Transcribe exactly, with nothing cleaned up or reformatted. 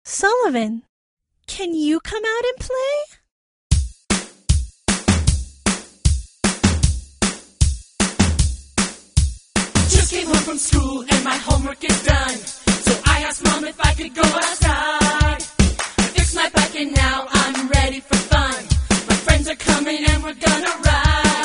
Sullivan, can you come out and play? Just came home from school and my homework is done. So I asked Mom if I could go outside. I fixed my bike and now I'm ready for fun. My friends are coming and we're gonna ride.